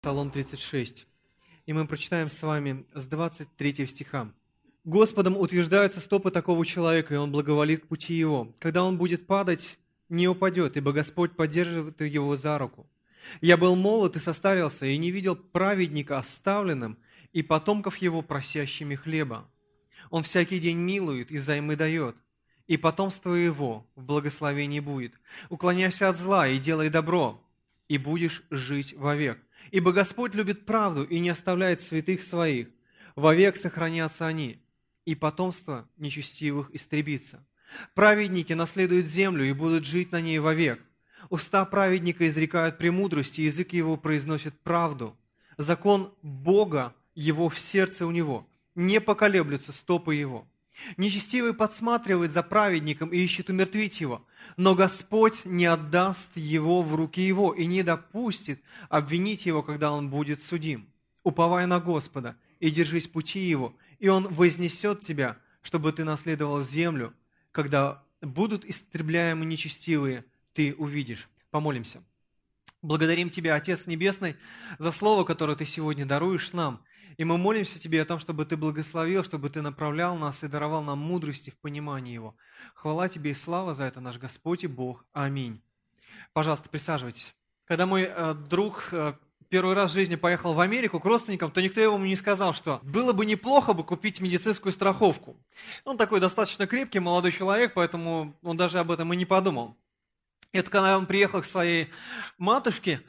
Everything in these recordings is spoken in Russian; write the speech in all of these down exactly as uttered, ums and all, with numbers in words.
Псалом тридцать шесть. И мы прочитаем с вами с двадцать третьего стиха. «Господом утверждаются стопы такого человека, и он благоволит к пути его. Когда он будет падать, не упадет, ибо Господь поддерживает его за руку. Я был молод и состарился, и не видел праведника оставленным, и потомков его просящими хлеба. Он всякий день милует и взаймы дает, и потомство его в благословении будет. Уклоняйся от зла и делай добро, и будешь жить вовек. Ибо Господь любит правду и не оставляет святых своих. Вовек сохранятся они, и потомство нечестивых истребится. Праведники наследуют землю и будут жить на ней вовек. Уста праведника изрекают премудрость, и язык его произносит правду. Закон Бога его в сердце у него, не поколеблются стопы его. Нечестивый подсматривает за праведником и ищет умертвить его, но Господь не отдаст его в руки его и не допустит обвинить его, когда он будет судим. Уповай на Господа и держись пути его, и он вознесет тебя, чтобы ты наследовал землю. Когда будут истребляемы нечестивые, ты увидишь». Помолимся. Благодарим Тебя, Отец Небесный, за Слово, которое Ты сегодня даруешь нам. И мы молимся Тебе о том, чтобы Ты благословил, чтобы Ты направлял нас и даровал нам мудрости в понимании Его. Хвала Тебе и слава за это, наш Господь и Бог. Аминь. Пожалуйста, присаживайтесь. Когда мой э, друг э, первый раз в жизни поехал в Америку к родственникам, то никто ему не сказал, что было бы неплохо бы купить медицинскую страховку. Он такой достаточно крепкий, молодой человек, поэтому он даже об этом и не подумал. И вот когда он приехал к своей матушке,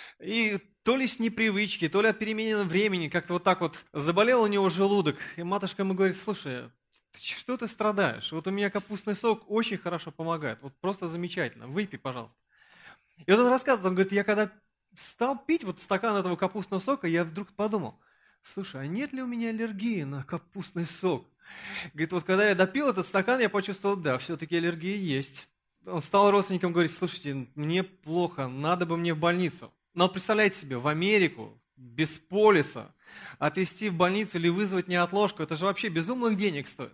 и то ли с непривычки, то ли от перемены времени, как-то вот так вот заболел у него желудок. И матушка ему говорит: слушай, что ты страдаешь? Вот у меня капустный сок очень хорошо помогает, вот просто замечательно, выпей, пожалуйста. И вот он рассказывает, он говорит: я когда стал пить вот стакан этого капустного сока, я вдруг подумал: слушай, а нет ли у меня аллергии на капустный сок? Говорит, вот когда я допил этот стакан, я почувствовал, да, все-таки аллергия есть. Он стал родственникам говорить: слушайте, мне плохо, надо бы мне в больницу. Но представляете себе, в Америку, без полиса, отвезти в больницу или вызвать неотложку, это же вообще безумных денег стоит.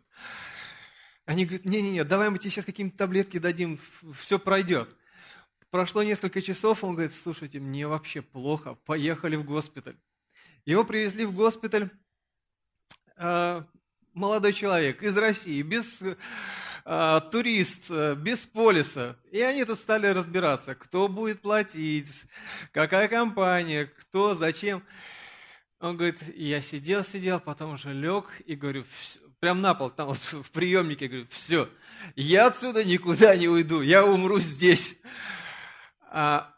Они говорят: не-не-не, давай мы тебе сейчас какие-нибудь таблетки дадим, все пройдет. Прошло несколько часов, он говорит: слушайте, мне вообще плохо, поехали в госпиталь. Его привезли в госпиталь, э, молодой человек из России, без... турист, без полиса. И они тут стали разбираться, кто будет платить, какая компания, кто, зачем. Он говорит: я сидел-сидел, потом уже лег и говорю, прям на пол, там вот в приемнике, говорю: все, я отсюда никуда не уйду, я умру здесь. А,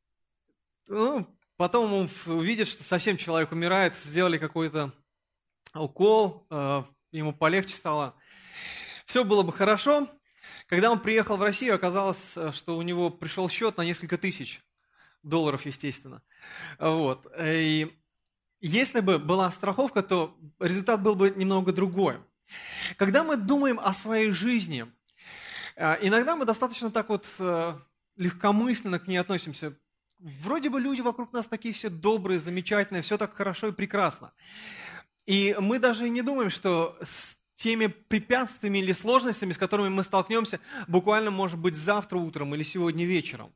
ну, потом он увидит, что совсем человек умирает, сделали какой-то укол, ему полегче стало. Все было бы хорошо. Когда он приехал в Россию, оказалось, что у него пришел счет на несколько тысяч долларов, естественно. Вот. И если бы была страховка, то результат был бы немного другой. Когда мы думаем о своей жизни, иногда мы достаточно так вот легкомысленно к ней относимся. Вроде бы люди вокруг нас такие все добрые, замечательные, все так хорошо и прекрасно. И мы даже не думаем, что с теми препятствиями или сложностями, с которыми мы столкнемся, буквально, может быть, завтра утром или сегодня вечером.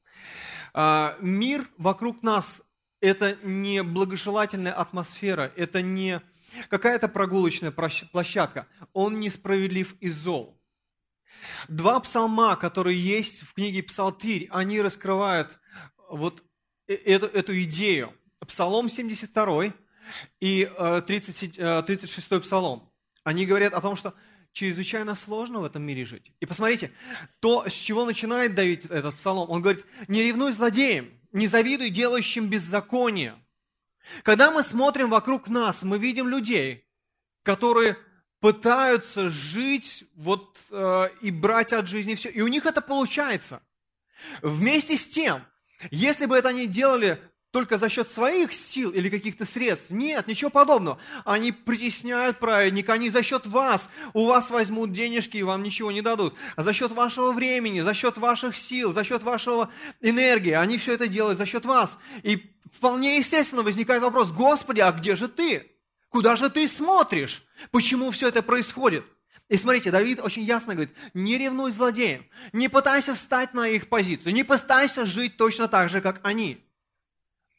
Мир вокруг нас – это не благожелательная атмосфера, это не какая-то прогулочная площадка. Он несправедлив и зол. Два псалма, которые есть в книге Псалтирь, они раскрывают вот эту, эту идею. Псалом семьдесят второй и тридцать шестой псалом. Они говорят о том, что чрезвычайно сложно в этом мире жить. И посмотрите, то, с чего начинает Давид этот псалом, он говорит: не ревнуй злодеям, не завидуй делающим беззаконие. Когда мы смотрим вокруг нас, мы видим людей, которые пытаются жить вот, э, и брать от жизни все, и у них это получается. Вместе с тем, если бы это они делали только за счет своих сил или каких-то средств. Нет, ничего подобного. Они притесняют праведника, они за счет вас, у вас возьмут денежки и вам ничего не дадут. А за счет вашего времени, за счет ваших сил, за счет вашего энергии, они все это делают за счет вас. И вполне естественно возникает вопрос: Господи, а где же Ты? Куда же Ты смотришь? Почему все это происходит? И смотрите, Давид очень ясно говорит: не ревнуй злодеям, не пытайся встать на их позицию, не пытайся жить точно так же, как они.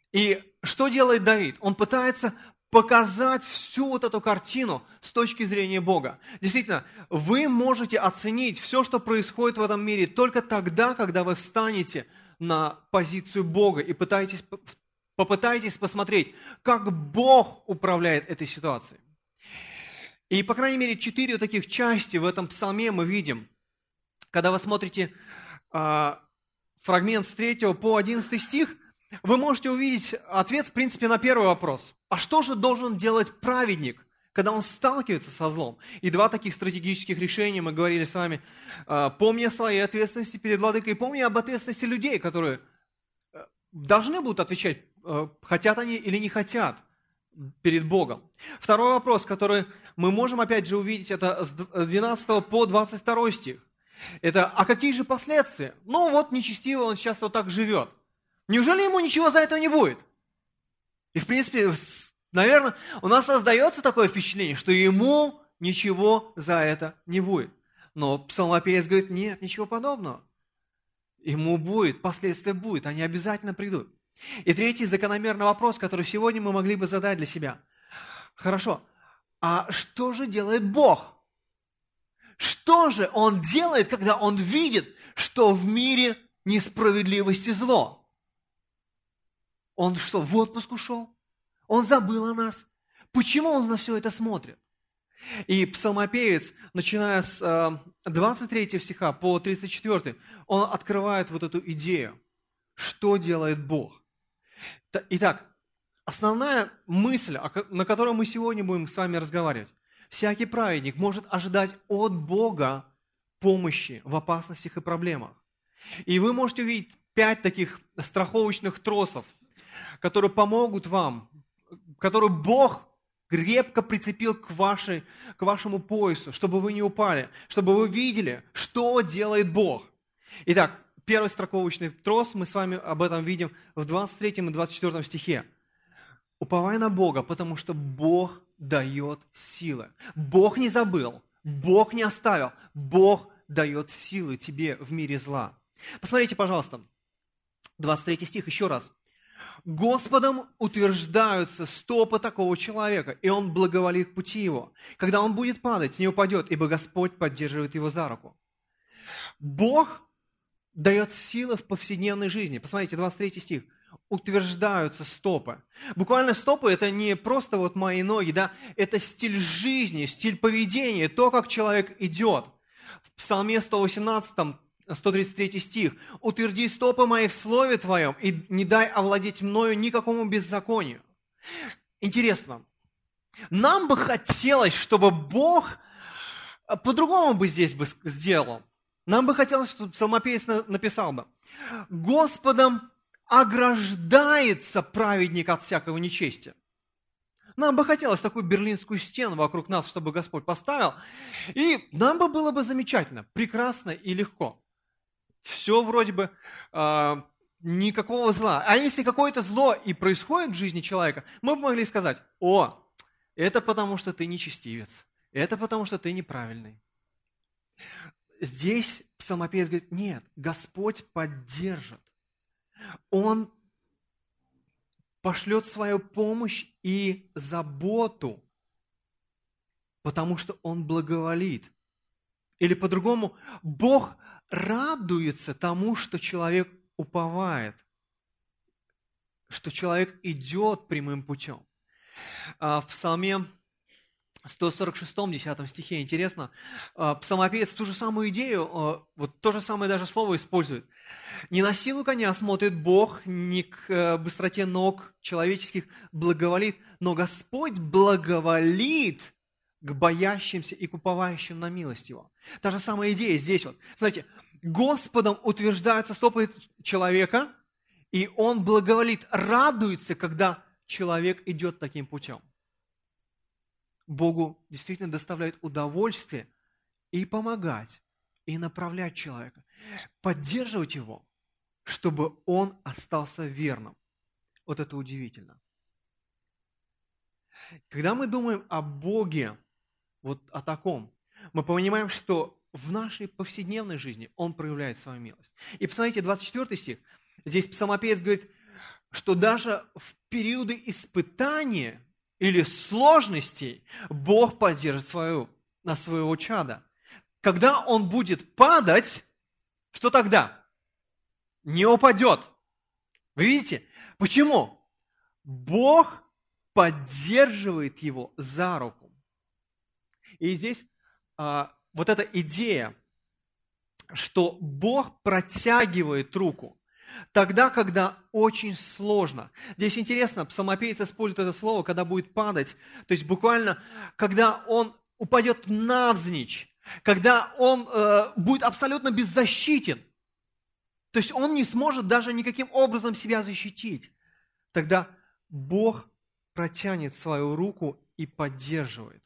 И что делает Давид? Он пытается показать всю вот эту картину с точки зрения Бога. Действительно, вы можете оценить все, что происходит в этом мире, только тогда, когда вы встанете на позицию Бога и пытаетесь, попытаетесь посмотреть, как Бог управляет этой ситуацией. И, по крайней мере, четыре таких части в этом псалме мы видим. Когда вы смотрите э, фрагмент с третьего по одиннадцатый стих, вы можете увидеть ответ, в принципе, на первый вопрос. А что же должен делать праведник, когда он сталкивается со злом? И два таких стратегических решения мы говорили с вами. Э, помни о своей ответственности перед владыкой, и помни об ответственности людей, которые э, должны будут отвечать, э, хотят они или не хотят, перед Богом. Второй вопрос, который мы можем опять же увидеть, это с двенадцатого по двадцать второй стих. Это, а какие же последствия? Ну вот нечестивый он сейчас вот так живет. Неужели ему ничего за это не будет? И в принципе, наверное, у нас создается такое впечатление, что ему ничего за это не будет. Но псалмопевец говорит, нет, ничего подобного. Ему будет, последствия будет, они обязательно придут. И третий закономерный вопрос, который сегодня мы могли бы задать для себя. Хорошо, а что же делает Бог? Что же Он делает, когда Он видит, что в мире несправедливость и зло? Он что, в отпуск ушел? Он забыл о нас? Почему Он на все это смотрит? И псалмопевец, начиная с двадцать третьего стиха по тридцать четвёртый, он открывает вот эту идею. Что делает Бог? Итак, основная мысль, на которой мы сегодня будем с вами разговаривать. Всякий праведник может ожидать от Бога помощи в опасностях и проблемах. И вы можете увидеть пять таких страховочных тросов, которые помогут вам, которые Бог крепко прицепил к, вашей, к вашему поясу, чтобы вы не упали, чтобы вы видели, что делает Бог. Итак, первый страховочный трос, мы с вами об этом видим в двадцать третьем и двадцать четвёртом стихе. Уповай на Бога, потому что Бог дает силы. Бог не забыл, Бог не оставил, Бог дает силы тебе в мире зла. Посмотрите, пожалуйста, двадцать третий стих еще раз. Господом утверждаются стопы такого человека, и он благоволит пути его. Когда он будет падать, не упадет, ибо Господь поддерживает его за руку. Бог дает силы в повседневной жизни. Посмотрите, двадцать третий стих. Утверждаются стопы. Буквально стопы – это не просто вот мои ноги, да, это стиль жизни, стиль поведения, то, как человек идет. В Псалме сто восемнадцатом, сто тридцать третий стих. «Утверди стопы мои в слове Твоем, и не дай овладеть мною никакому беззаконию». Интересно, нам бы хотелось, чтобы Бог по-другому бы здесь бы сделал. Нам бы хотелось, чтобы псалмопевец написал бы: «Господом ограждается праведник от всякого нечестия». Нам бы хотелось такую берлинскую стену вокруг нас, чтобы Господь поставил, и нам бы было бы замечательно, прекрасно и легко. Все вроде бы э, никакого зла. А если какое-то зло и происходит в жизни человека, мы бы могли сказать: «О, это потому, что ты нечестивец, это потому, что ты неправильный». Здесь псалмопевец говорит: нет, Господь поддержит. Он пошлет свою помощь и заботу, потому что Он благоволит. Или по-другому, Бог радуется тому, что человек уповает, что человек идет прямым путем. В Псалме сто сорок шестом, десятом стихе, интересно, псалмопевец ту же самую идею, вот то же самое даже слово использует. «Не на силу коня смотрит Бог, не к быстроте ног человеческих благоволит, но Господь благоволит к боящимся и к уповающим на милость Его». Та же самая идея здесь вот. Смотрите, Господом утверждаются стопы человека, и Он благоволит, радуется, когда человек идет таким путем. Богу действительно доставляет удовольствие и помогать, и направлять человека, поддерживать его, чтобы он остался верным. Вот это удивительно. Когда мы думаем о Боге, вот о таком, мы понимаем, что в нашей повседневной жизни Он проявляет свою милость. И посмотрите, двадцать четвёртый стих. Здесь псалмопевец говорит: что даже в периоды испытания или сложностей Бог поддержит свою, на своего чада. Когда он будет падать, что тогда? Не упадет. Вы видите? Почему? Бог поддерживает его за руку. И здесь а, вот эта идея, что Бог протягивает руку тогда, когда очень сложно. Здесь интересно, псалмопевец использует это слово, когда будет падать, то есть буквально, когда он упадет навзничь, когда он э, будет абсолютно беззащитен, то есть он не сможет даже никаким образом себя защитить, тогда Бог протянет свою руку и поддерживает.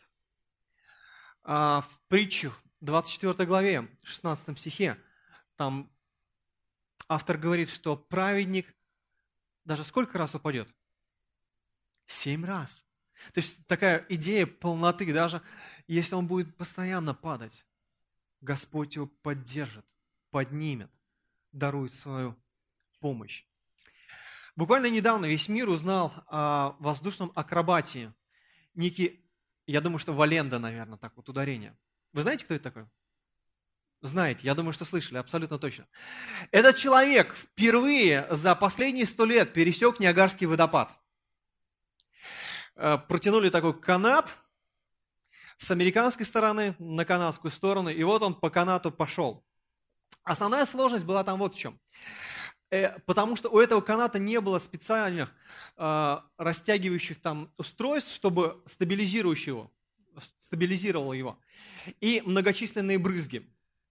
А в притчах, двадцать четвёртой главе, шестнадцатом стихе, там автор говорит, что праведник даже сколько раз упадет? Семь раз. То есть такая идея полноты, даже если он будет постоянно падать, Господь его поддержит, поднимет, дарует свою помощь. Буквально недавно весь мир узнал о воздушном акробате. Некий, я думаю, что Валенда, наверное, так вот ударение. Вы знаете, кто это такой? Знаете, я думаю, что слышали, абсолютно точно. Этот человек впервые за последние сто лет пересек Ниагарский водопад. Протянули такой канат с американской стороны на канадскую сторону, и вот он по канату пошел. Основная сложность была там вот в чем. Потому что у этого каната не было специальных растягивающих там устройств, чтобы стабилизирующего его, стабилизировало его, и многочисленные брызги.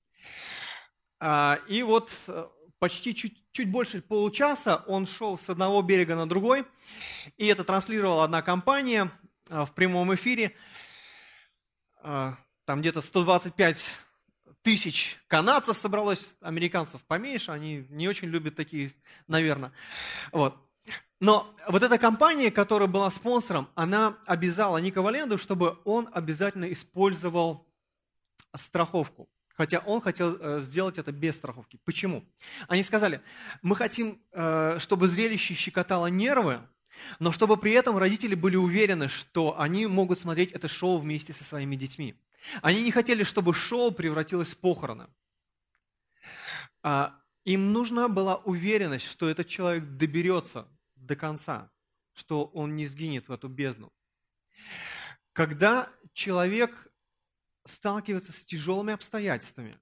И вот почти чуть, чуть больше получаса он шел с одного берега на другой, и это транслировала одна компания в прямом эфире. Там где-то сто двадцать пять тысяч канадцев собралось, американцев поменьше, они не очень любят такие, наверное. Вот. Но вот эта компания, которая была спонсором, она обязала Ника Валенду, чтобы он обязательно использовал страховку. Хотя он хотел сделать это без страховки. Почему? Они сказали, мы хотим, чтобы зрелище щекотало нервы, но чтобы при этом родители были уверены, что они могут смотреть это шоу вместе со своими детьми. Они не хотели, чтобы шоу превратилось в похороны. Им нужна была уверенность, что этот человек доберется до конца, что он не сгинет в эту бездну. Когда человек сталкивается с тяжелыми обстоятельствами,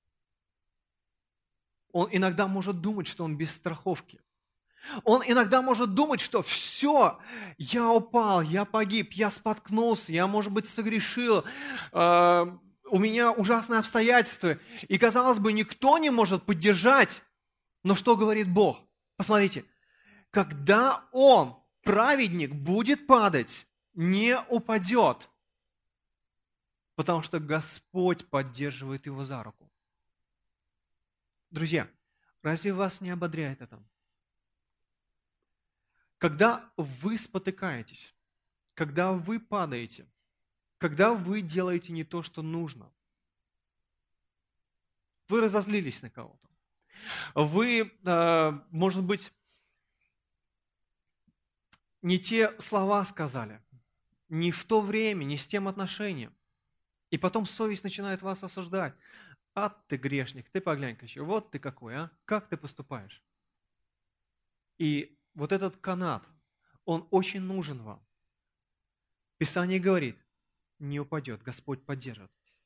он иногда может думать, что он без страховки. Он иногда может думать, что все, я упал, я погиб, я споткнулся, я, может быть, согрешил, э, у меня ужасные обстоятельства. И, казалось бы, никто не может поддержать. Но что говорит Бог? Посмотрите, когда он, праведник, будет падать, не упадет, потому что Господь поддерживает его за руку. Друзья, разве вас не ободряет это? Когда вы спотыкаетесь, когда вы падаете, когда вы делаете не то, что нужно, вы разозлились на кого-то, вы, может быть, не те слова сказали, не в то время, не с тем отношением, и потом совесть начинает вас осуждать. А ты грешник, ты поглянь-ка еще, вот ты какой, а? Как ты поступаешь? И вот этот канат, он очень нужен вам. Писание говорит, не упадет, Господь поддержит.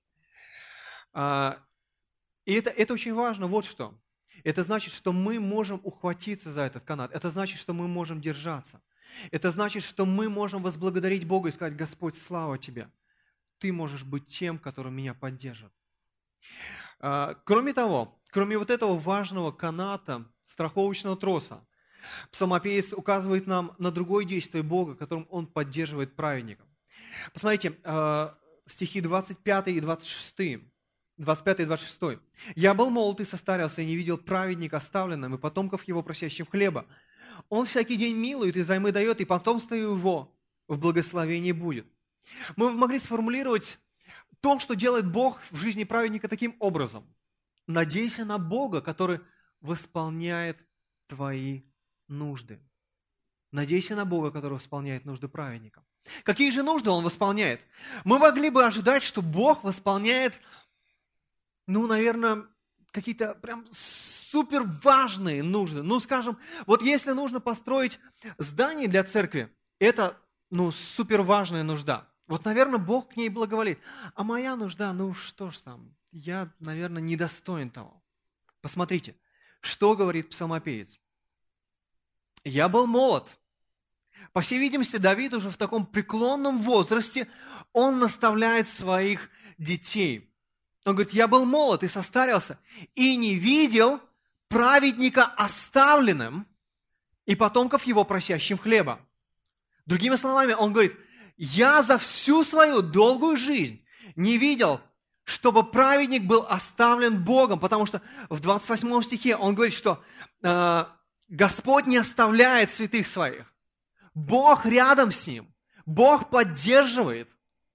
А, и это, это очень важно, вот что. Это значит, что мы можем ухватиться за этот канат. Это значит, что мы можем держаться. Это значит, что мы можем возблагодарить Бога и сказать, Господь, слава Тебе. Ты можешь быть тем, который меня поддержит. А, кроме того, кроме вот этого важного каната, страховочного троса, псалмопевец указывает нам на другое действие Бога, которым Он поддерживает праведника. Посмотрите, стихи двадцать пятый и двадцать шестой. двадцать пятый и двадцать шестой. «Я был молод и состарился, и не видел праведника оставленным, и потомков его просящим хлеба. Он всякий день милует и займы дает, и потомство его в благословении будет». Мы могли сформулировать то, что делает Бог в жизни праведника таким образом. Надейся на Бога, который восполняет твои нужды. Надейся на Бога, который восполняет нужды праведника. Какие же нужды Он восполняет? Мы могли бы ожидать, что Бог восполняет, ну, наверное, какие-то прям супер важные нужды. Ну, скажем, вот если нужно построить здание для церкви, это, ну, супер важная нужда. Вот, наверное, Бог к ней благоволит. А моя нужда, ну, что ж там, я, наверное, недостоин того. Посмотрите, что говорит псалмопевец. «Я был молод». По всей видимости, Давид уже в таком преклонном возрасте, он наставляет своих детей. Он говорит, я был молод и состарился, и не видел праведника оставленным и потомков его просящим хлеба. Другими словами, он говорит, я за всю свою долгую жизнь не видел, чтобы праведник был оставлен Богом, потому что в двадцать восьмом стихе он говорит, что э, Господь не оставляет святых своих. Бог рядом с ним. Бог поддерживает.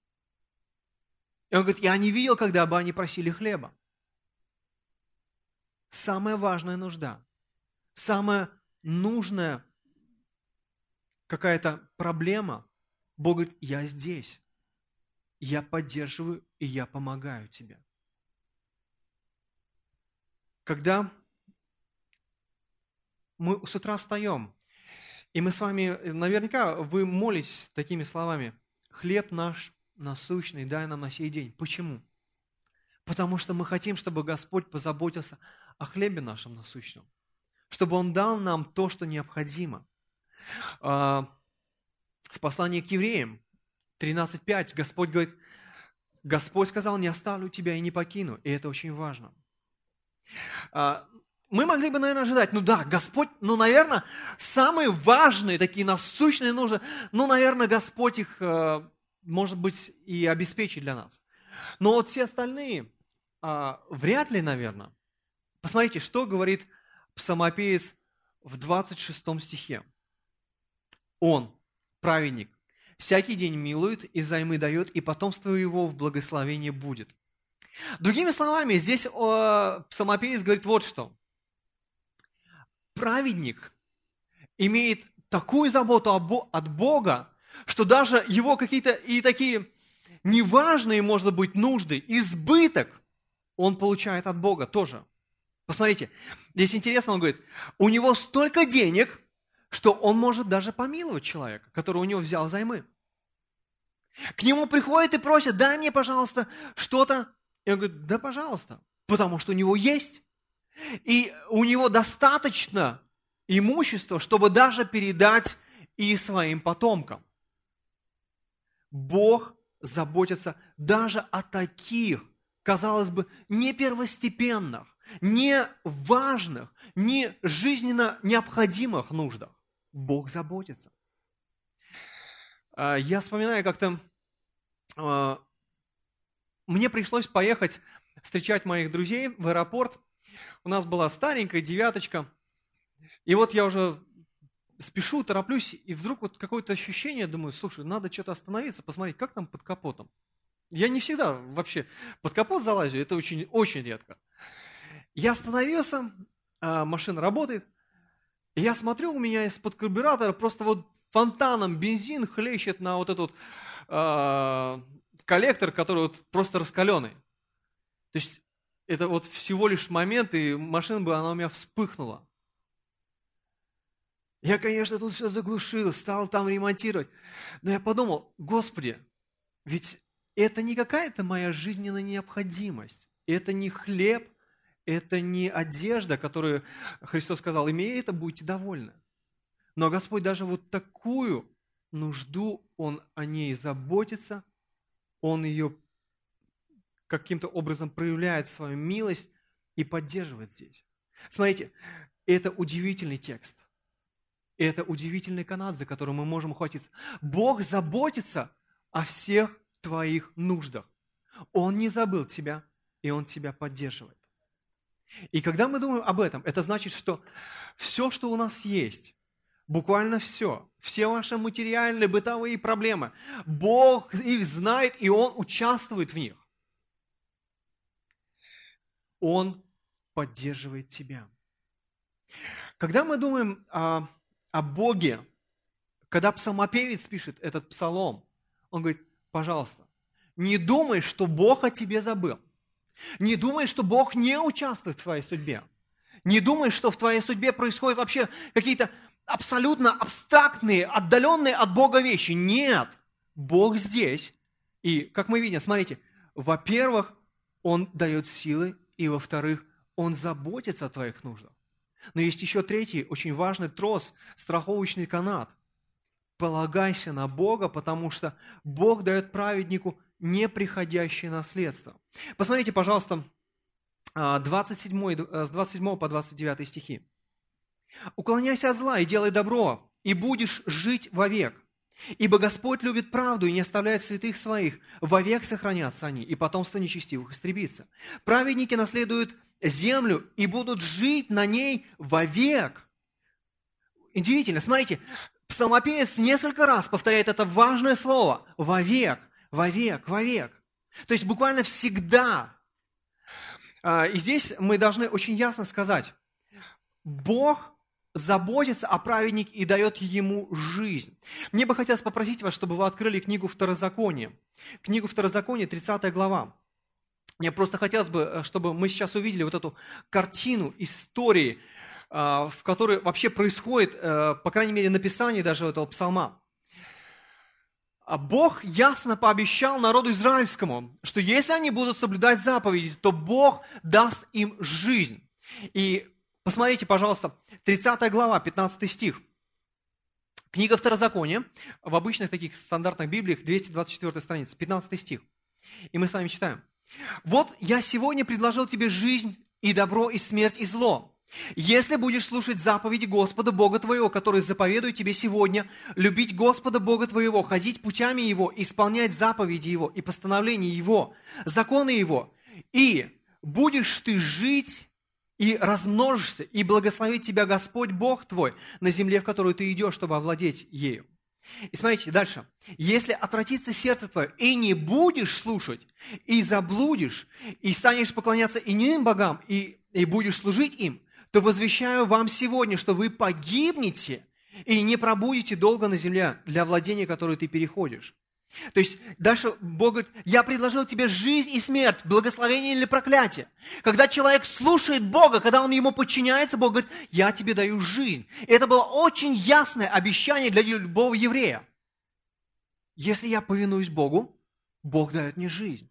И он говорит, я не видел, когда бы они просили хлеба. Самая важная нужда, самая нужная какая-то проблема. Бог говорит, я здесь. Я поддерживаю и я помогаю тебе. Когда мы с утра встаем, и мы с вами, наверняка, вы молитесь такими словами, «Хлеб наш насущный, дай нам на сей день». Почему? Потому что мы хотим, чтобы Господь позаботился о хлебе нашем насущном, чтобы Он дал нам то, что необходимо. В послании к евреям тринадцать пять Господь говорит, Господь сказал, не оставлю тебя и не покину, и это очень важно. Мы могли бы, наверное, ожидать, ну да, Господь, ну, наверное, самые важные, такие насущные нужды, ну, наверное, Господь их, может быть, и обеспечит для нас. Но вот все остальные, вряд ли, наверное. Посмотрите, что говорит псалмопевец в двадцать шестом стихе. Он, праведник, всякий день милует и взаймы дает, и потомство его в благословении будет. Другими словами, здесь псалмопевец говорит вот что. Праведник имеет такую заботу от Бога, что даже его какие-то и такие неважные, может быть, нужды, избыток он получает от Бога тоже. Посмотрите, здесь интересно, он говорит, у него столько денег, что он может даже помиловать человека, который у него взял взаймы. К нему приходят и просят, дай мне, пожалуйста, что-то. И он говорит, да, пожалуйста, потому что у него есть. И у него достаточно имущества, чтобы даже передать и своим потомкам. Бог заботится даже о таких, казалось бы, не первостепенных, не важных, не жизненно необходимых нуждах. Бог заботится. Я вспоминаю как-то, мне пришлось поехать встречать моих друзей в аэропорт. У нас была старенькая девяточка. И вот я уже спешу, тороплюсь, и вдруг вот какое-то ощущение, думаю, слушай, надо что-то остановиться, посмотреть, как там под капотом. Я не всегда вообще под капот залазю, это очень, очень редко. Я остановился, машина работает, и я смотрю, у меня из-под карбюратора просто вот фонтаном бензин хлещет на вот этот э, коллектор, который вот просто раскаленный. То есть это вот всего лишь момент, и машина бы, она у меня вспыхнула. Я, конечно, тут все заглушил, стал там ремонтировать. Но я подумал, Господи, ведь это не какая-то моя жизненная необходимость. Это не хлеб, это не одежда, которую Христос сказал, имея это, будете довольны. Но Господь даже вот такую нужду, Он о ней заботится, Он ее каким-то образом проявляет свою милость и поддерживает здесь. Смотрите, это удивительный текст. Это удивительный канат, за который мы можем ухватиться. Бог заботится о всех твоих нуждах. Он не забыл тебя, и Он тебя поддерживает. И когда мы думаем об этом, это значит, что все, что у нас есть, буквально все, все ваши материальные, бытовые проблемы, Бог их знает, и Он участвует в них. Он поддерживает тебя. Когда мы думаем о, о Боге, когда псалмопевец пишет этот псалом, он говорит, пожалуйста, не думай, что Бог о тебе забыл. Не думай, что Бог не участвует в твоей судьбе. Не думай, что в твоей судьбе происходят вообще какие-то абсолютно абстрактные, отдаленные от Бога вещи. Нет, Бог здесь. И, как мы видим, смотрите, во-первых, Он дает силы, и, во-вторых, Он заботится о твоих нуждах. Но есть еще третий, очень важный трос, страховочный канат. Полагайся на Бога, потому что Бог дает праведнику неприходящее наследство. Посмотрите, пожалуйста, двадцать седьмой, с двадцать седьмого по двадцать девятый стихи. «Уклоняйся от зла и делай добро, и будешь жить вовек. Ибо Господь любит правду и не оставляет святых своих. Вовек сохранятся они, и потомство нечестивых истребится. Праведники наследуют землю и будут жить на ней вовек». Удивительно, смотрите, псалмопевец несколько раз повторяет это важное слово «вовек», «вовек», «вовек». То есть буквально всегда. И здесь мы должны очень ясно сказать, Бог заботится о праведнике и дает ему жизнь. Мне бы хотелось попросить вас, чтобы вы открыли книгу Второзакония. Книгу Второзакония, тридцатая глава. Мне просто хотелось бы, чтобы мы сейчас увидели вот эту картину истории, в которой вообще происходит, по крайней мере, написание даже этого псалма. Бог ясно пообещал народу израильскому, что если они будут соблюдать заповеди, то Бог даст им жизнь. И посмотрите, пожалуйста, тридцатая глава, пятнадцатый стих. Книга Второзакония, в обычных таких стандартных Библиях, двести двадцать четвёртая страница, пятнадцатый стих. И мы с вами читаем. «Вот я сегодня предложил тебе жизнь и добро, и смерть, и зло. Если будешь слушать заповеди Господа Бога твоего, которые заповедую тебе сегодня, любить Господа Бога твоего, ходить путями Его, исполнять заповеди Его и постановления Его, законы Его, и будешь ты жить и размножишься, и благословит тебя Господь Бог твой на земле, в которую ты идешь, чтобы овладеть ею». И смотрите дальше. «Если отвратится сердце твое, и не будешь слушать, и заблудишь, и станешь поклоняться иным богам, и, и будешь служить им, то возвещаю вам сегодня, что вы погибнете и не пробудете долго на земле для владения, которое ты переходишь». То есть дальше Бог говорит, я предложил тебе жизнь и смерть, благословение или проклятие. Когда человек слушает Бога, когда он ему подчиняется, Бог говорит, я тебе даю жизнь. И это было очень ясное обещание для любого еврея. Если я повинуюсь Богу, Бог дает мне жизнь.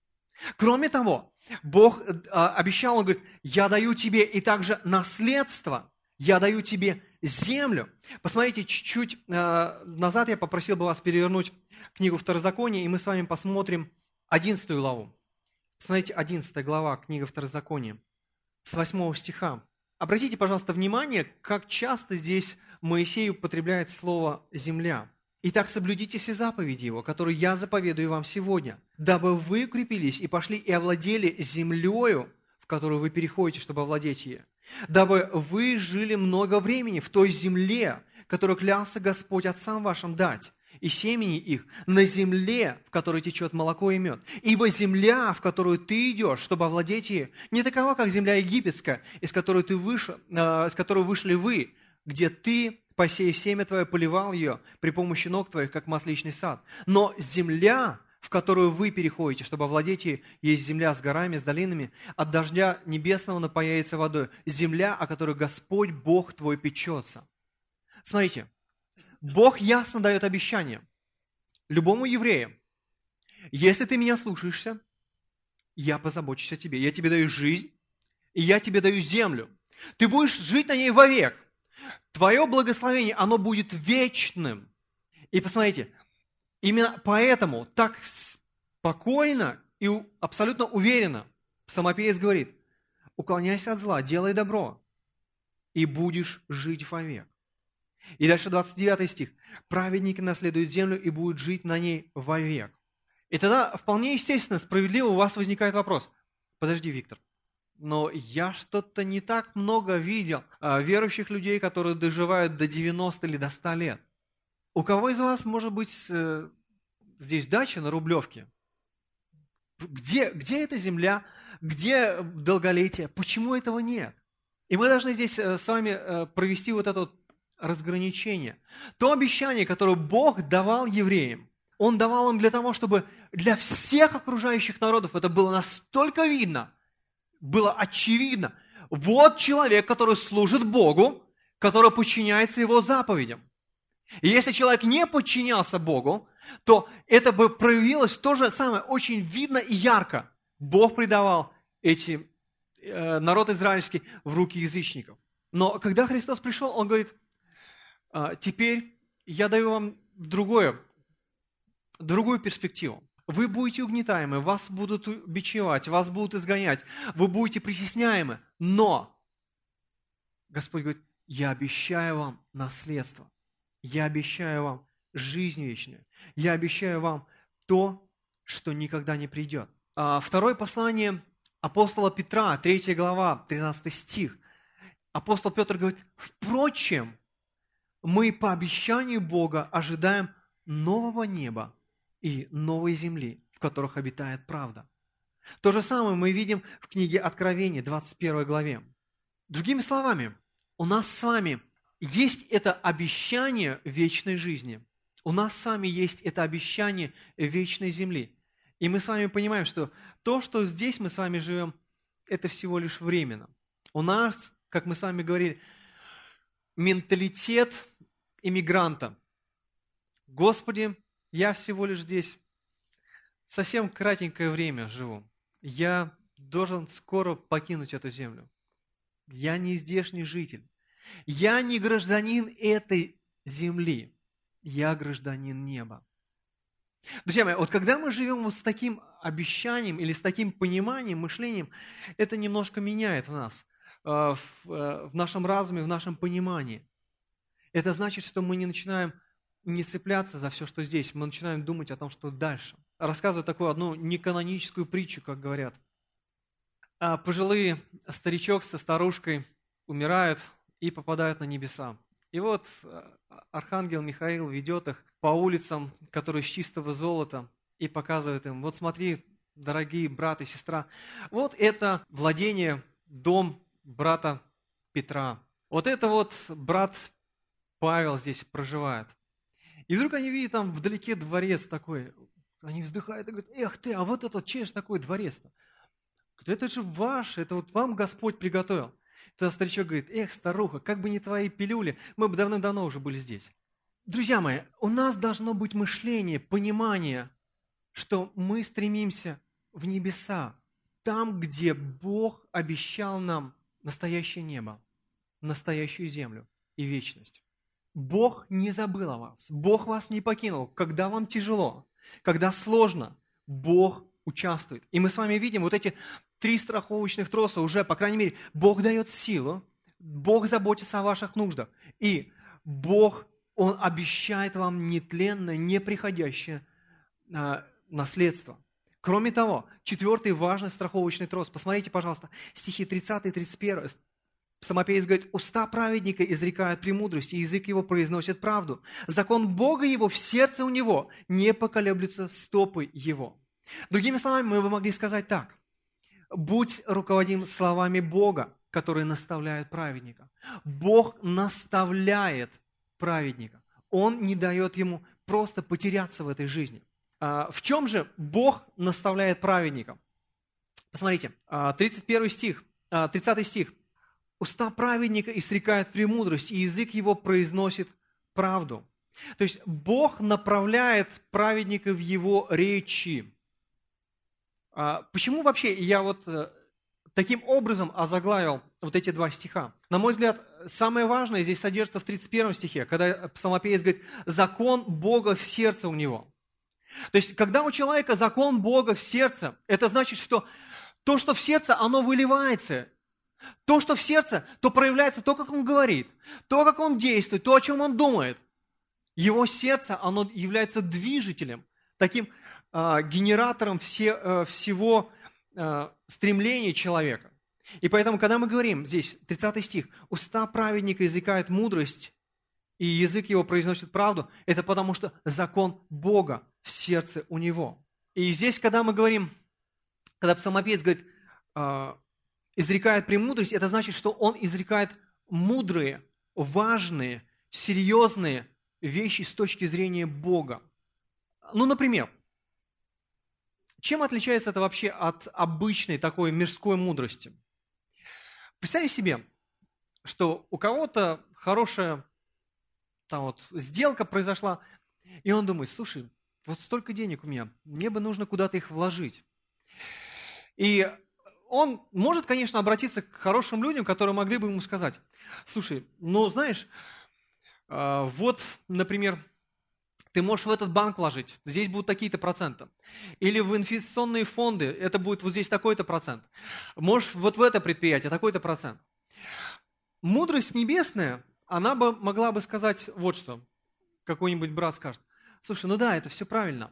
Кроме того, Бог обещал, Он говорит, я даю тебе и также наследство, я даю тебе землю. Посмотрите, чуть-чуть назад я попросил бы вас перевернуть книгу Второзакония, и мы с вами посмотрим одиннадцатую главу. Посмотрите, одиннадцатая глава, книга Второзакония, с восьмого стиха. Обратите, пожалуйста, внимание, как часто здесь Моисей употребляет слово «земля». «Итак, соблюдите все заповеди Его, которые я заповедую вам сегодня, дабы вы укрепились и пошли и овладели землею, в которую вы переходите, чтобы овладеть ею, дабы вы жили много времени в той земле, которую клялся Господь отцам вашим дать, и семени их на земле, в которой течет молоко и мед. Ибо земля, в которую ты идешь, чтобы овладеть ею, не такова, как земля египетская, из которой ты вышел, э, из которой вышли вы, где ты, посеяв семя твое, поливал ее при помощи ног твоих, как масличный сад. Но земля, в которую вы переходите, чтобы овладеть ею, есть земля с горами, с долинами, от дождя небесного напояется водой. Земля, о которой Господь Бог твой печется». Смотрите, Бог ясно дает обещание любому еврею. Если ты меня слушаешься, я позабочусь о тебе. Я тебе даю жизнь, и я тебе даю землю. Ты будешь жить на ней вовек. Твое благословение, оно будет вечным. И посмотрите, именно поэтому так спокойно и абсолютно уверенно псалмопевец говорит, уклоняйся от зла, делай добро, и будешь жить вовек. И дальше двадцать девятый стих. «Праведники наследуют землю и будут жить на ней вовек». И тогда вполне естественно, справедливо у вас возникает вопрос. Подожди, Виктор, но я что-то не так много видел а, верующих людей, которые доживают до девяноста или до ста лет. У кого из вас, может быть, э, здесь дача на Рублевке? Где, где эта земля? Где долголетие? Почему этого нет? И мы должны здесь э, с вами э, провести вот эту разграничения. То обещание, которое Бог давал евреям, Он давал им для того, чтобы для всех окружающих народов это было настолько видно, было очевидно. Вот человек, который служит Богу, который подчиняется Его заповедям. И если человек не подчинялся Богу, то это бы проявилось то же самое, очень видно и ярко. Бог предавал эти, э, народ израильский в руки язычников. Но когда Христос пришел, Он говорит, теперь я даю вам другое, другую перспективу. Вы будете угнетаемы, вас будут бичевать, вас будут изгонять, вы будете притесняемы, но Господь говорит, я обещаю вам наследство, я обещаю вам жизнь вечную, я обещаю вам то, что никогда не придет. Второе послание апостола Петра, третья глава, тринадцатый стих. Апостол Петр говорит, впрочем, мы по обещанию Бога ожидаем нового неба и новой земли, в которых обитает правда. То же самое мы видим в книге Откровения, двадцать первой главе. Другими словами, у нас с вами есть это обещание вечной жизни. У нас с вами есть это обещание вечной земли. И мы с вами понимаем, что то, что здесь мы с вами живем, это всего лишь временно. У нас, как мы с вами говорили, менталитет иммигранта. Господи, я всего лишь здесь совсем кратенькое время живу. Я должен скоро покинуть эту землю. Я не здешний житель. Я не гражданин этой земли. Я гражданин неба. Друзья мои, вот когда мы живем вот с таким обещанием или с таким пониманием, мышлением, это немножко меняет в нас, в нашем разуме, в нашем понимании. Это значит, что мы не начинаем не цепляться за все, что здесь, мы начинаем думать о том, что дальше. Рассказываю такую одну неканоническую притчу, как говорят. Пожилые старичок со старушкой умирают и попадают на небеса. И вот архангел Михаил ведет их по улицам, которые из чистого золота, и показывает им, вот смотри, дорогие брат и сестра, вот это владение, дом брата Петра. Вот это вот брат Павел здесь проживает. И вдруг они видят там вдалеке дворец такой. Они вздыхают и говорят, эх ты, а вот этот чей же такой дворец-то? Это же ваш, это вот вам Господь приготовил. Тогда старичок говорит, эх, старуха, как бы не твои пилюли, мы бы давным-давно уже были здесь. Друзья мои, у нас должно быть мышление, понимание, что мы стремимся в небеса, там, где Бог обещал нам настоящее небо, настоящую землю и вечность. Бог не забыл о вас, Бог вас не покинул. Когда вам тяжело, когда сложно, Бог участвует. И мы с вами видим вот эти три страховочных троса уже, по крайней мере, Бог дает силу, Бог заботится о ваших нуждах. И Бог, Он обещает вам нетленное, неприходящее а, наследство. Кроме того, четвертый важный страховочный трос. Посмотрите, пожалуйста, стихи тридцатый и тридцать первый. Псалмопевец говорит, «Уста праведника изрекают премудрость, и язык его произносит правду. Закон Бога его в сердце у него, не поколеблются стопы его». Другими словами, мы бы могли сказать так. «Будь руководим словами Бога, которые наставляют праведника». Бог наставляет праведника. Он не дает ему просто потеряться в этой жизни. В чем же Бог наставляет праведника? Посмотрите, тридцать первый стих, тридцатый стих. «Уста праведника изрекают премудрость, и язык его произносит правду». То есть Бог направляет праведника в его речи. Почему вообще я вот таким образом озаглавил вот эти два стиха? На мой взгляд, самое важное здесь содержится в тридцать первом стихе, когда псалмопевец говорит «закон Бога в сердце у него». То есть, когда у человека закон Бога в сердце, это значит, что то, что в сердце, оно выливается. То, что в сердце, то проявляется то, как он говорит, то, как он действует, то, о чем он думает. Его сердце, оно является движителем, таким э, генератором все, э, всего э, стремления человека. И поэтому, когда мы говорим, здесь тридцатый стих, «Уста праведника изрекают мудрость, и язык его произносит правду», это потому, что закон Бога в сердце у него. И здесь, когда мы говорим, когда псалмопевец говорит, э, изрекает премудрость, это значит, что он изрекает мудрые, важные, серьезные вещи с точки зрения Бога. Ну, например, чем отличается это вообще от обычной такой мирской мудрости? Представим себе, что у кого-то хорошая там вот сделка произошла, и он думает: слушай, вот столько денег у меня, мне бы нужно куда-то их вложить. И он может, конечно, обратиться к хорошим людям, которые могли бы ему сказать: слушай, ну знаешь, э, вот, например, ты можешь в этот банк вложить, здесь будут такие-то проценты. Или в инвестиционные фонды, это будет вот здесь такой-то процент. Можешь вот в это предприятие такой-то процент. Мудрость небесная, она бы могла бы сказать вот что. Какой-нибудь брат скажет: слушай, ну да, это все правильно.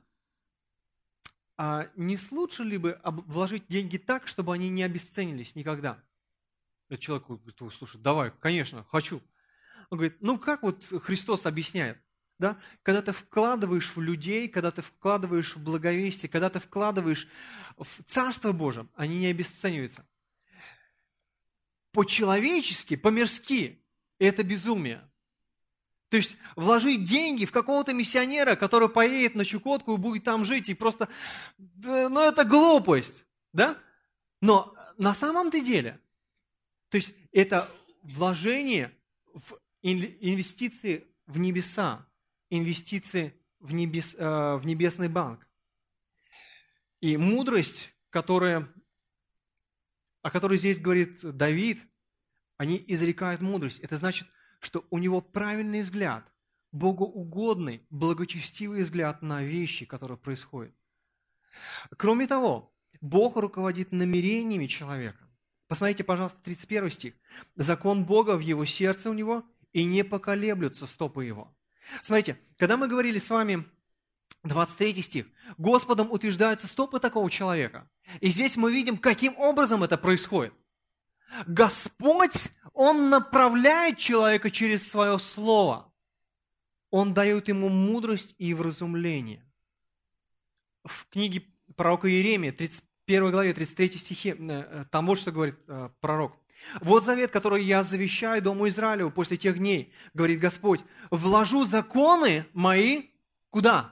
А не лучше ли бы вложить деньги так, чтобы они не обесценились никогда? Этот человек говорит: слушай, давай, конечно, хочу. Он говорит: ну как вот Христос объясняет? Да? Когда ты вкладываешь в людей, когда ты вкладываешь в благовестие, когда ты вкладываешь в Царство Божие, они не обесцениваются. По-человечески, по-мирски это безумие. То есть вложить деньги в какого-то миссионера, который поедет на Чукотку и будет там жить, и просто, ну это глупость, да? Но на самом-то деле, то есть это вложение в инвестиции в небеса, инвестиции в, небес, в небесный банк. И мудрость, которая, о которой здесь говорит Давид, они изрекают мудрость. Это значит, что у него правильный взгляд, богоугодный, благочестивый взгляд на вещи, которые происходят. Кроме того, Бог руководит намерениями человека. Посмотрите, пожалуйста, тридцать первый стих. «Закон Бога в его сердце у него, и не поколеблются стопы его». Смотрите, когда мы говорили с вами, двадцать третий стих, «Господом утверждаются стопы такого человека». И здесь мы видим, каким образом это происходит. Господь, Он направляет человека через свое слово. Он дает ему мудрость и вразумление. В книге пророка Иеремии, тридцать первой главе, тридцать третьем стихе, там вот что говорит пророк. «Вот завет, который я завещаю Дому Израилеву после тех дней, говорит Господь, вложу законы мои куда?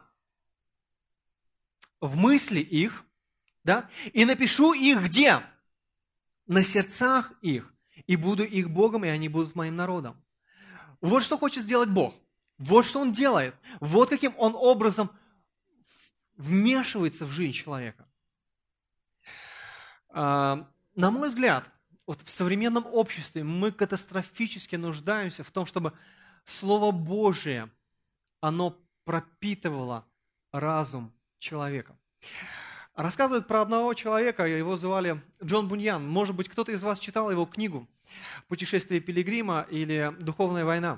В мысли их, да, и напишу их где? На сердцах их, и буду их Богом, и они будут моим народом». Вот что хочет сделать Бог. Вот что Он делает. Вот каким Он образом вмешивается в жизнь человека. На мой взгляд, вот в современном обществе мы катастрофически нуждаемся в том, чтобы Слово Божие, оно пропитывало разум человека. Рассказывают про одного человека, его звали Джон Буньян. Может быть, кто-то из вас читал его книгу «Путешествие пилигрима» или «Духовная война».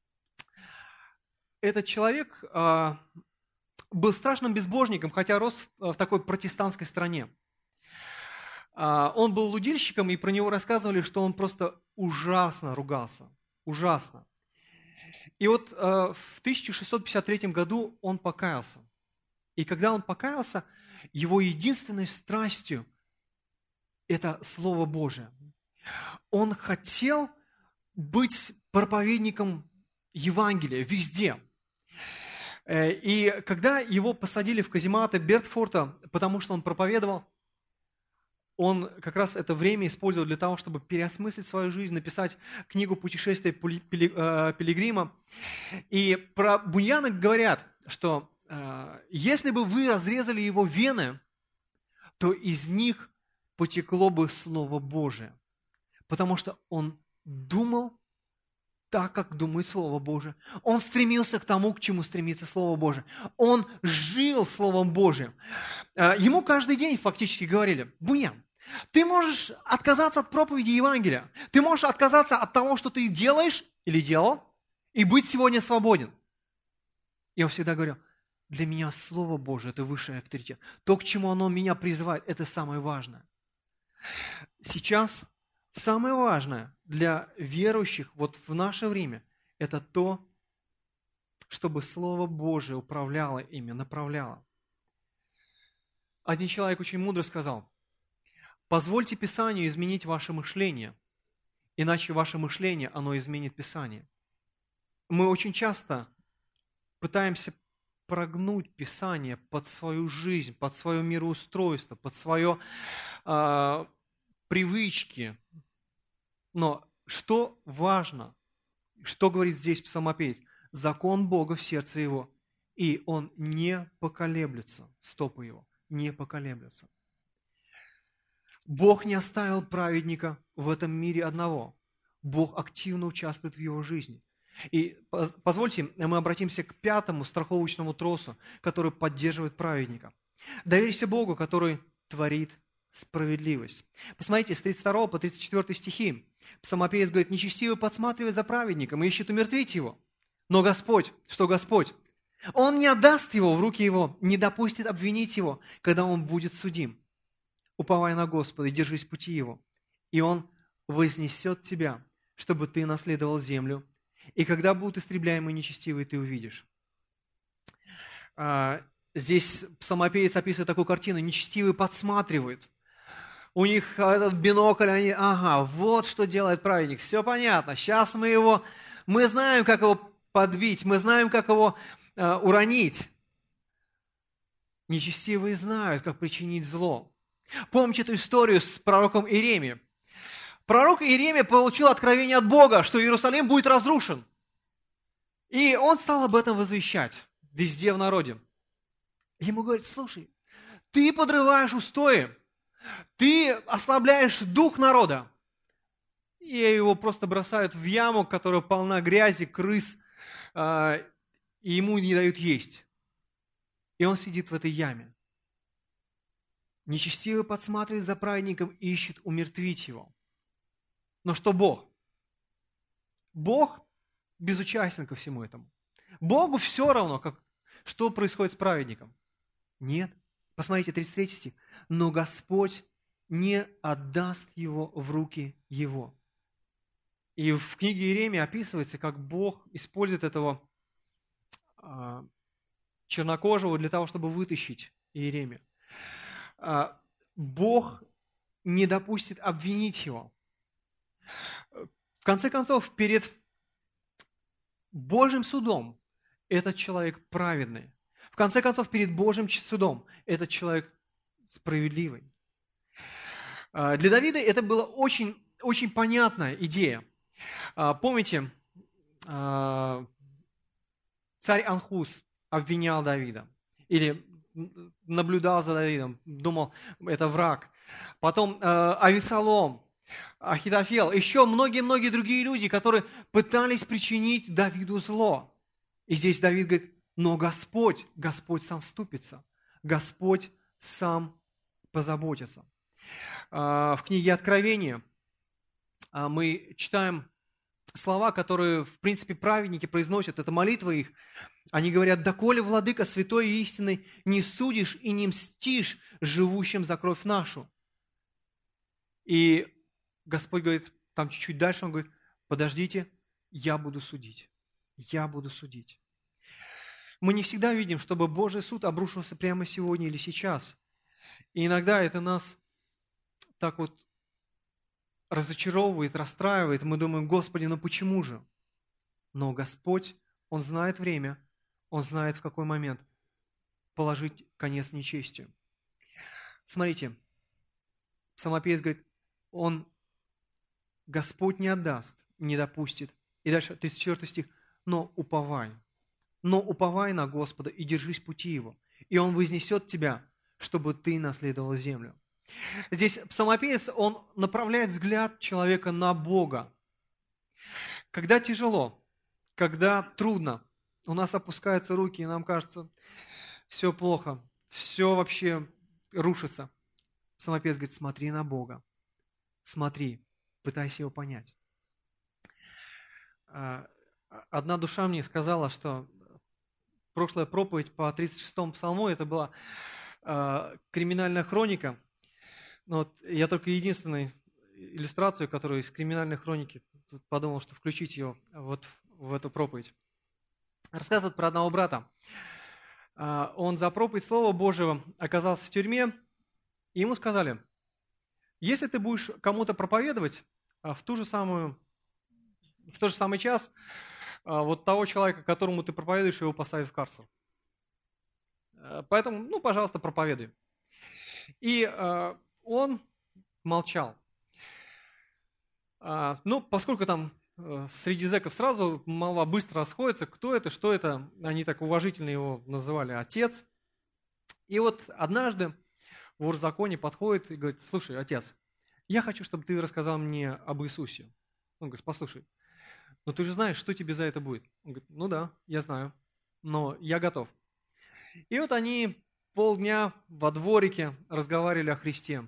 Этот человек э, был страшным безбожником, хотя рос в такой протестантской стране. Э, он был лудильщиком, и про него рассказывали, что он просто ужасно ругался. Ужасно. И вот э, в тысяча шестьсот пятьдесят третьем году он покаялся. И когда он покаялся, его единственной страстью – это Слово Божие. Он хотел быть проповедником Евангелия везде. И когда его посадили в казематы Бертфорта, потому что он проповедовал, он как раз это время использовал для того, чтобы переосмыслить свою жизнь, написать книгу «Путешествие пилигрима». И про Буньяна говорят, что если бы вы разрезали его вены, то из них потекло бы Слово Божие. Потому что он думал так, как думает Слово Божие. Он стремился к тому, к чему стремится Слово Божие. Он жил Словом Божиим. Ему каждый день фактически говорили: Буньян, ты можешь отказаться от проповеди Евангелия. Ты можешь отказаться от того, что ты делаешь или делал, и быть сегодня свободен. И он всегда говорил: для меня Слово Божие – это высший авторитет. То, к чему оно меня призывает, это самое важное. Сейчас самое важное для верующих вот в наше время – это то, чтобы Слово Божие управляло ими, направляло. Один человек очень мудро сказал: позвольте Писанию изменить ваше мышление, иначе ваше мышление, оно изменит Писание. мы очень часто пытаемся прогнуть Писание под свою жизнь, под свое мироустройство, под свое э, привычки. Но что важно, что говорит здесь псалмопевец? Закон Бога в сердце его, и он не поколеблется, стопы его не поколеблются. Бог не оставил праведника в этом мире одного. Бог активно участвует в его жизни. И позвольте, мы обратимся к пятому страховочному тросу, который поддерживает праведника. Доверься Богу, который творит справедливость. Посмотрите, с тридцать второго по тридцать четвёртый стихи. Псалмопевец говорит: «Нечестивый подсматривает за праведником и ищет умертвить его. Но Господь, что Господь? Он не отдаст его в руки его, не допустит обвинить его, когда он будет судим. Уповай на Господа и держись пути его, и он вознесет тебя, чтобы ты наследовал землю, и когда будут истребляемы нечестивые, ты увидишь». Здесь псалмопевец описывает такую картину: нечестивые подсматривают. У них этот бинокль, они, ага, вот что делает праведник, все понятно, сейчас мы его, мы знаем, как его подбить, мы знаем, как его э, уронить. Нечестивые знают, как причинить зло. Помните эту историю с пророком Иеремией? Пророк Иеремия получил откровение от Бога, что Иерусалим будет разрушен. И он стал об этом возвещать везде в народе. Ему говорят: слушай, ты подрываешь устои, ты ослабляешь дух народа. И его просто бросают в яму, которая полна грязи, крыс, и ему не дают есть. И он сидит в этой яме. Нечестивый подсматривает за праведником и ищет умертвить его. Но что Бог? Бог безучастен ко всему этому. Богу все равно, как, что происходит с праведником. Нет. Посмотрите, тридцать третий стих. «Но Господь не отдаст его в руки его». И в книге Иеремии описывается, как Бог использует этого э, чернокожего для того, чтобы вытащить Иеремию. Э, Бог не допустит обвинить его. В конце концов, перед Божьим судом этот человек праведный. В конце концов, перед Божьим судом этот человек справедливый. Для Давида это была очень, очень понятная идея. Помните, царь Анхус обвинял Давида или наблюдал за Давидом, думал, это враг. Потом Авесолом, Ахитофел, еще многие-многие другие люди, которые пытались причинить Давиду зло. И здесь Давид говорит: но Господь, Господь сам вступится, Господь сам позаботится. В книге Откровения мы читаем слова, которые, в принципе, праведники произносят, это молитва их. Они говорят: «Доколе, владыка святой и истинный, не судишь и не мстишь живущим за кровь нашу». И Господь говорит, там чуть-чуть дальше, Он говорит: подождите, я буду судить, я буду судить. Мы не всегда видим, чтобы Божий суд обрушился прямо сегодня или сейчас. И иногда это нас так вот разочаровывает, расстраивает. Мы думаем: Господи, ну почему же? Но Господь, Он знает время, Он знает, в какой момент положить конец нечестию. Смотрите, псалмопевец говорит: Он, Господь не отдаст, не допустит. И дальше, тридцать четвёртый стих. Но уповай, но уповай на Господа и держись пути Его, и Он вознесет тебя, чтобы ты наследовал землю. Здесь псалмопевец, он направляет взгляд человека на Бога. Когда тяжело, когда трудно, у нас опускаются руки, и нам кажется, все плохо, все вообще рушится. Псалмопевец говорит: смотри на Бога, смотри, пытайся Его понять. Одна душа мне сказала, что прошлая проповедь по тридцать шестому псалму, это была криминальная хроника. Но вот я только единственную иллюстрацию, которую из криминальной хроники, подумал, что включить ее вот в эту проповедь. Рассказывает про одного брата. Он за проповедь Слова Божьего оказался в тюрьме, и ему сказали: если ты будешь кому-то проповедовать в ту же самую, в тот же самый час, а, вот того человека, которому ты проповедуешь, его посадят в карцер. Э, Поэтому, ну, пожалуйста, проповедуй. И э, он молчал. А, ну, поскольку там э, среди зэков сразу молва быстро расходится, кто это, что это, они так уважительно его называли отец. И вот однажды вор в законе подходит и говорит: слушай, отец, я хочу, чтобы ты рассказал мне об Иисусе. Он говорит: послушай, но ты же знаешь, что тебе за это будет. Он говорит: ну да, я знаю, но я готов. И вот они полдня во дворике разговаривали о Христе.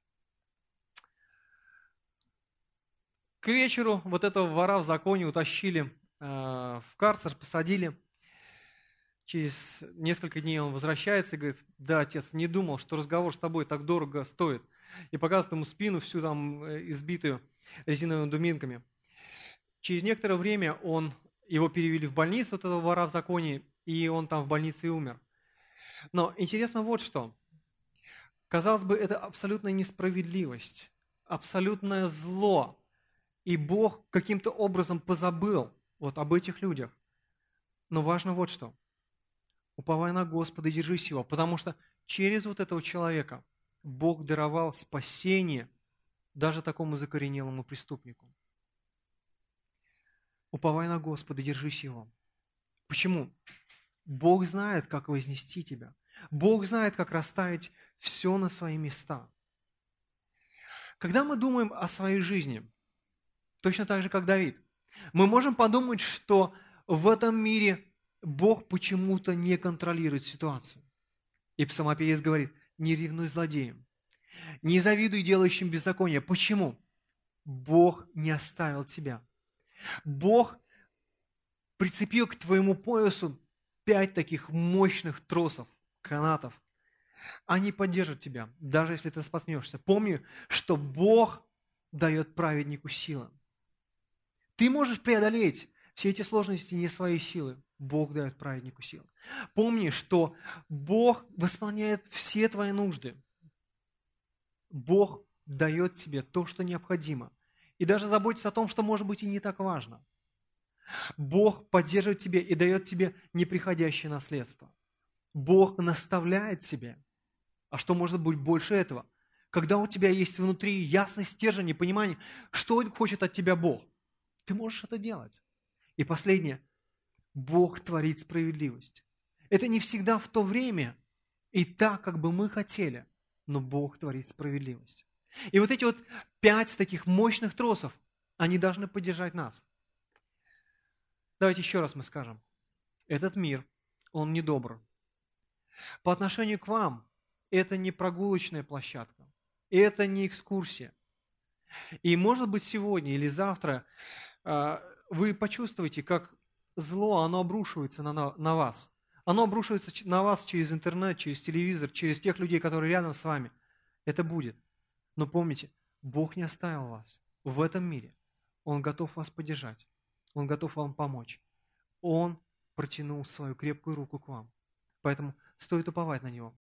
К вечеру вот этого вора в законе утащили э, в карцер, посадили. Через несколько дней он возвращается и говорит: да, отец, не думал, что разговор с тобой так дорого стоит. И показывает ему спину всю там э, избитую резиновыми дубинками. Через некоторое время он, его перевели в больницу, вот этого вора в законе, и он там в больнице и умер. Но интересно вот что. Казалось бы, это абсолютная несправедливость, абсолютное зло. И Бог каким-то образом позабыл вот об этих людях. Но важно вот что. Уповай на Господа и держись Его, потому что через вот этого человека Бог даровал спасение даже такому закоренелому преступнику. Уповай на Господа и держись Его. Почему? Бог знает, как вознести тебя. Бог знает, как расставить все на свои места. Когда мы думаем о своей жизни, точно так же, как Давид, мы можем подумать, что в этом мире Бог почему-то не контролирует ситуацию. И псалмопевец говорит: не ревнуй злодеям, не завидуй делающим беззаконие. Почему? Бог не оставил тебя. Бог прицепил к твоему поясу пять таких мощных тросов, канатов. Они поддержат тебя, даже если ты споткнешься. Помни, что Бог дает праведнику силы. Ты можешь преодолеть все эти сложности не своей силы. Бог дает праведнику силы. Помни, что Бог восполняет все твои нужды. Бог дает тебе то, что необходимо. И даже заботится о том, что, может быть, и не так важно. Бог поддерживает тебя и дает тебе неприходящее наследство. Бог наставляет тебя. А что может быть больше этого? Когда у тебя есть внутри ясный стержень и понимание, что хочет от тебя Бог, ты можешь это делать. И последнее. Бог творит справедливость. Это не всегда в то время и так, как бы мы хотели, но Бог творит справедливость. И вот эти вот пять таких мощных тросов, они должны поддержать нас. Давайте еще раз мы скажем. Этот мир, он недобр. По отношению к вам, это не прогулочная площадка, это не экскурсия. И может быть сегодня или завтра вы почувствуете, как зло, оно обрушивается на, на вас. Оно обрушивается на вас через интернет, через телевизор, через тех людей, которые рядом с вами. Это будет. Но помните, Бог не оставил вас в этом мире. Он готов вас поддержать. Он готов вам помочь. Он протянул свою крепкую руку к вам. Поэтому стоит уповать на Него.